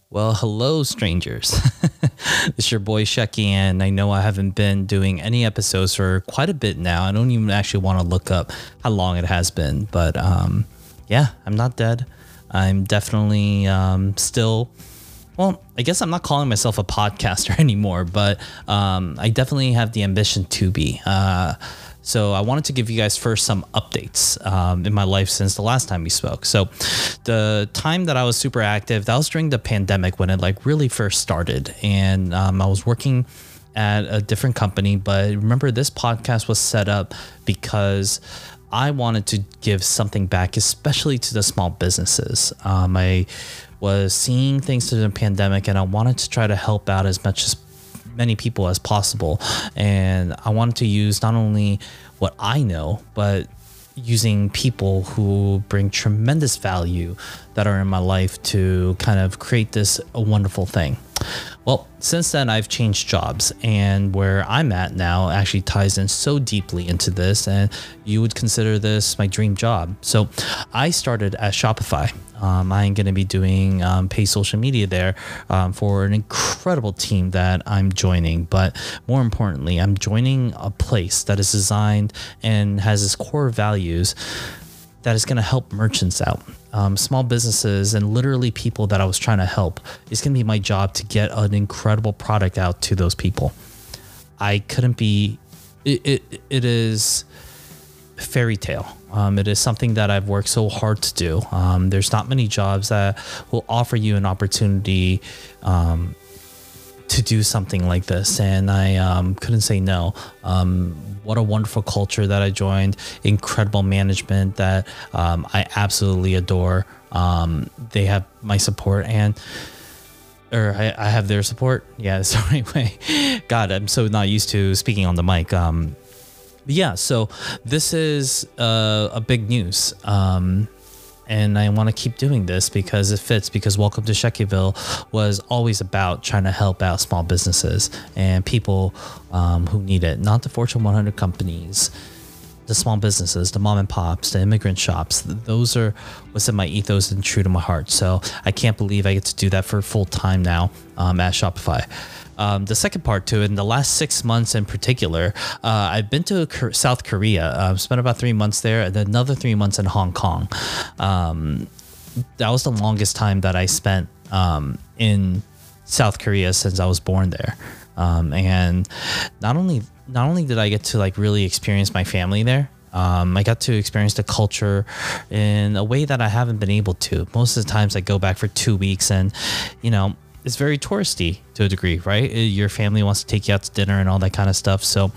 Well, hello, strangers. It's your boy Shecky, and I know I haven't been doing any episodes for quite a bit now. I don't even actually want to look up how long it has been, but yeah, I'm not dead. I'm definitely still. Well, I guess I'm not calling myself a podcaster anymore, but I definitely have the ambition to be. So I wanted to give you guys first some updates in my life since the last time we spoke. So the time that I was super active, that was during the pandemic when it like really first started. And I was working at a different company. But remember, this podcast was set up because I wanted to give something back, especially to the small businesses. I was seeing things through the pandemic, and I wanted to try to help out as many people as possible. And I wanted to use not only what I know, but using people who bring tremendous value that are in my life to kind of create this a wonderful thing. Well, since then, I've changed jobs, and where I'm at now actually ties in so deeply into this, and you would consider this my dream job. So I started at Shopify. I'm going to be doing paid social media there for an incredible team that I'm joining. But more importantly, I'm joining a place that is designed and has its core values that is going to help merchants out, small businesses, and literally people that I was trying to help. It's going to be my job to get an incredible product out to those people. I couldn't be, it is fairy tale. It is something that I've worked so hard to do. There's not many jobs that will offer you an opportunity to do something like this, and I couldn't say no. What a wonderful culture that I joined, incredible management that I absolutely adore. They have my support, or I have their support. Yeah, so anyway, God, I'm so not used to speaking on the mic. Yeah, so this is a big news. And I want to keep doing this because it fits, because Welcome to Sheckyville was always about trying to help out small businesses and people who need it. Not the Fortune 100 companies, the small businesses, the mom and pops, the immigrant shops. Those are what's in my ethos and true to my heart. So I can't believe I get to do that for full time now at Shopify. The second part to it, in the last 6 months in particular, I've been to South Korea. Spent about 3 months there, and then another 3 months in Hong Kong. That was the longest time that I spent in South Korea since I was born there. And not only did I get to like really experience my family there, I got to experience the culture in a way that I haven't been able to. Most of the times I go back for 2 weeks, and it's very touristy to a degree, right? Your family wants to take you out to dinner and all that kind of stuff. So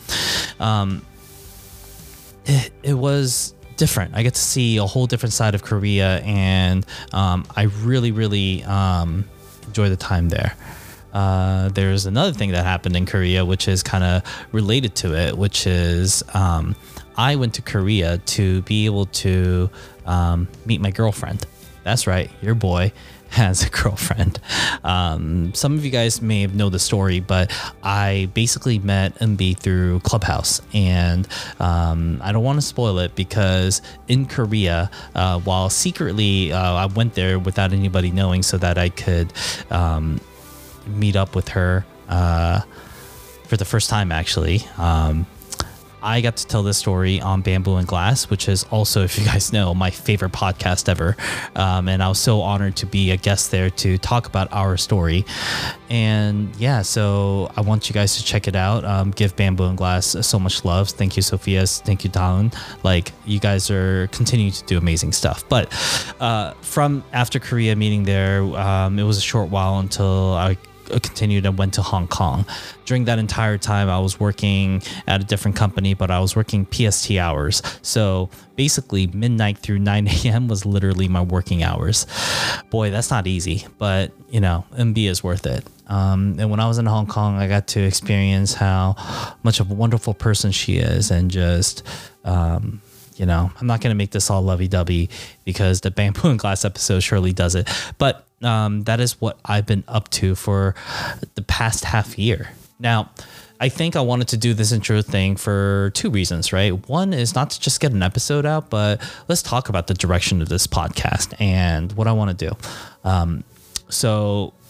it was different. I get to see a whole different side of Korea, and I really, really enjoy the time there. There's another thing that happened in Korea, which is kind of related to it, which is I went to Korea to be able to meet my girlfriend. That's right, your boy has a girlfriend. Some of you guys may know the story, but I basically met MB through Clubhouse, and I don't want to spoil it because in Korea, while secretly I went there without anybody knowing so that I could meet up with her for the first time, actually. I got to tell this story on Bamboo and Glass, which is also, if you guys know, my favorite podcast ever. And I was so honored to be a guest there to talk about our story. And yeah, so I want you guys to check it out. Give Bamboo and Glass so much love. Thank you, Sophia. Thank you, Dawn. Like, you guys are continuing to do amazing stuff. But from after Korea meeting there, it was a short while until I continued and went to Hong Kong. During that entire time, I was working at a different company, but I was working PST hours. So basically midnight through 9 a.m. was literally my working hours. Boy, that's not easy, but MB is worth it. And when I was in Hong Kong, I got to experience how much of a wonderful person she is, and just I'm not going to make this all lovey-dovey because the Bamboo and Glass episode surely does it. But that is what I've been up to for the past half year. Now, I think I wanted to do this intro thing for two reasons, right? One is not to just get an episode out, but let's talk about the direction of this podcast and what I want to do. So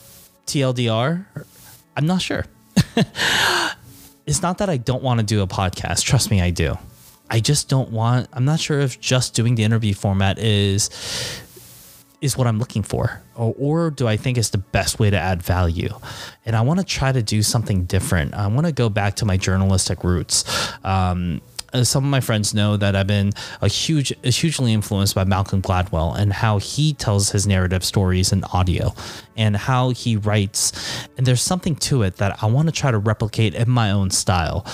TLDR, I'm not sure. It's not that I don't want to do a podcast. Trust me, I do. I just don't want, I'm not sure if just doing the interview format is what I'm looking for, or do I think it's the best way to add value? And I want to try to do something different. I want to go back to my journalistic roots. Some of my friends know that I've been hugely influenced by Malcolm Gladwell and how he tells his narrative stories in audio and how he writes. And there's something to it that I want to try to replicate in my own style.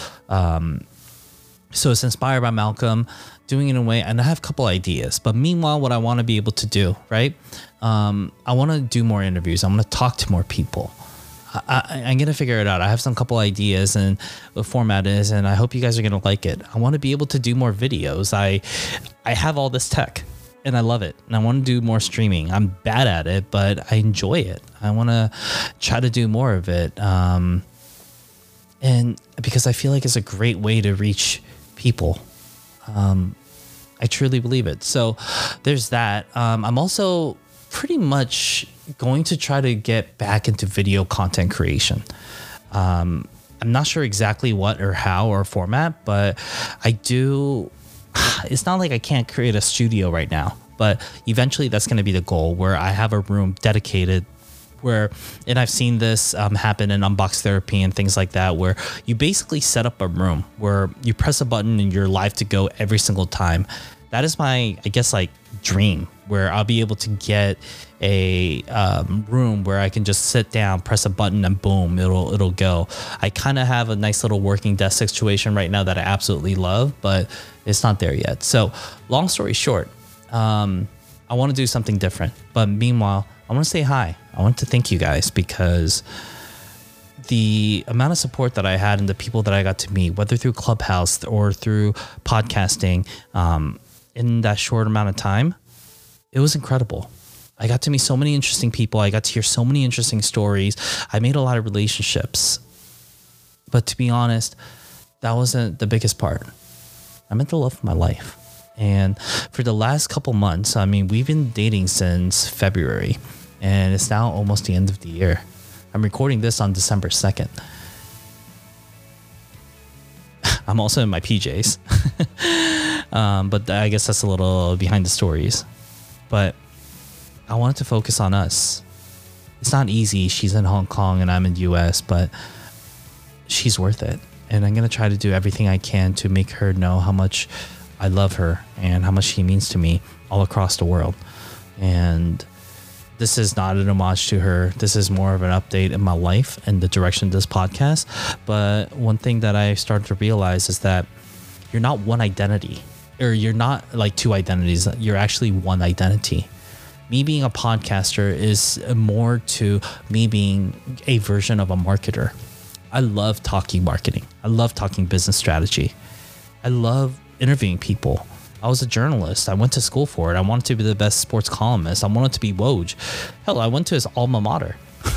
So it's inspired by Malcolm, doing it in a way, and I have a couple ideas. But meanwhile, what I want to be able to do, right? I want to do more interviews. I'm going to talk to more people. I'm going to figure it out. I have some couple ideas and the format is, and I hope you guys are going to like it. I want to be able to do more videos. I have all this tech and I love it. And I want to do more streaming. I'm bad at it, but I enjoy it. I want to try to do more of it. And because I feel like it's a great way to reach people. I truly believe it. So there's that. I'm also pretty much going to try to get back into video content creation. I'm not sure exactly what or how or format, but I do. It's not like I can't create a studio right now, but eventually that's going to be the goal, where I have a room dedicated and I've seen this happen in Unbox Therapy and things like that, where you basically set up a room where you press a button and you're live to go every single time. That is my, I guess, like dream, where I'll be able to get a room where I can just sit down, press a button, and boom, it'll go. I kind of have a nice little working desk situation right now that I absolutely love, but it's not there yet. So long story short, I want to do something different. But meanwhile, I want to say hi. I want to thank you guys, because the amount of support that I had and the people that I got to meet, whether through Clubhouse or through podcasting, in that short amount of time, it was incredible. I got to meet so many interesting people. I got to hear so many interesting stories. I made a lot of relationships. But to be honest, that wasn't the biggest part. I met the love of my life. And for the last couple months, I mean, we've been dating since February, and it's now almost the end of the year. I'm recording this on December 2nd. I'm also in my PJs. But I guess that's a little behind the stories. But I wanted to focus on us. It's not easy. She's in Hong Kong and I'm in the US, but she's worth it. And I'm going to try to do everything I can to make her know how much I love her and how much she means to me all across the world. And this is not an homage to her. This is more of an update in my life and the direction of this podcast. But one thing that I started to realize is that you're not one identity, or you're not like two identities. You're actually one identity. Me being a podcaster is more to me being a version of a marketer. I love talking marketing. I love talking business strategy. I love interviewing people. I was a journalist. I went to school for it. I wanted to be the best sports columnist. I wanted to be Woj. Hell, I went to his alma mater.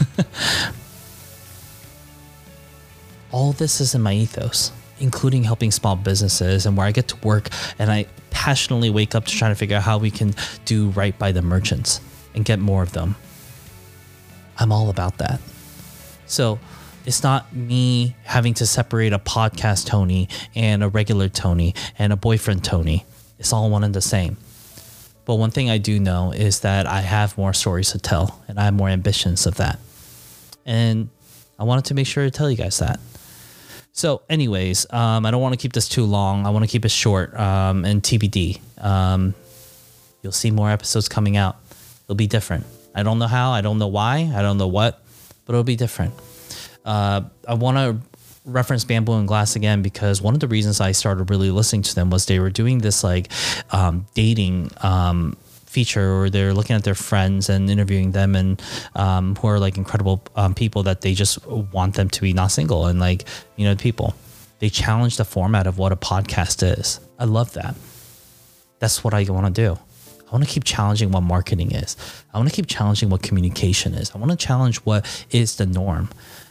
All this is in my ethos, including helping small businesses and where I get to work. And I passionately wake up to trying to figure out how we can do right by the merchants and get more of them. I'm all about that. So it's not me having to separate a podcast Tony and a regular Tony and a boyfriend Tony. It's all one and the same. But one thing I do know is that I have more stories to tell, and I have more ambitions of that. And I wanted to make sure to tell you guys that. So anyways, I don't want to keep this too long. I want to keep it short and TBD. You'll see more episodes coming out. It'll be different. I don't know how. I don't know why. I don't know what, but it'll be different. I want to reference Bamboo and Glass again, because one of the reasons I started really listening to them was they were doing this like dating feature, where they're looking at their friends and interviewing them, and who are like incredible people that they just want them to be not single, and like, you know, people. They challenge the format of what a podcast is. I love that. That's what I want to do. I want to keep challenging what marketing is. I want to keep challenging what communication is. I want to challenge what is the norm.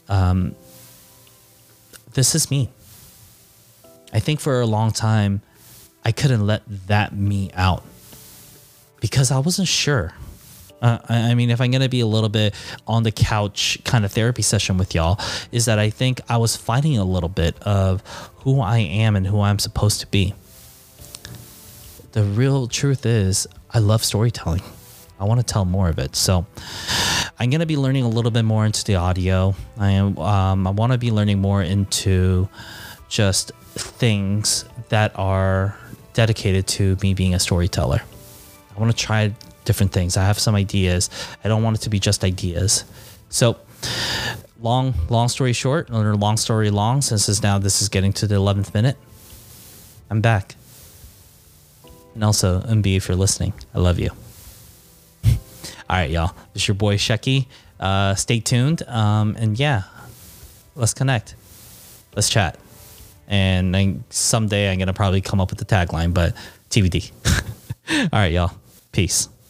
This is me. I think for a long time, I couldn't let that me out because I wasn't sure. I mean, if I'm going to be a little bit on the couch kind of therapy session with y'all, is that I think I was fighting a little bit of who I am and who I'm supposed to be. The real truth is I love storytelling. I want to tell more of it. So I'm going to be learning a little bit more into the audio. I want to be learning more into just things that are dedicated to me being a storyteller. I want to try different things. I have some ideas. I don't want it to be just ideas. So long story short, or long story long, since this is getting to the 11th minute, I'm back. And also, MB, if you're listening, I love you. All right, y'all. This is your boy Shecky. Stay tuned. And yeah, let's connect. Let's chat. And someday I'm going to probably come up with the tagline, but TBD. All right, y'all. Peace.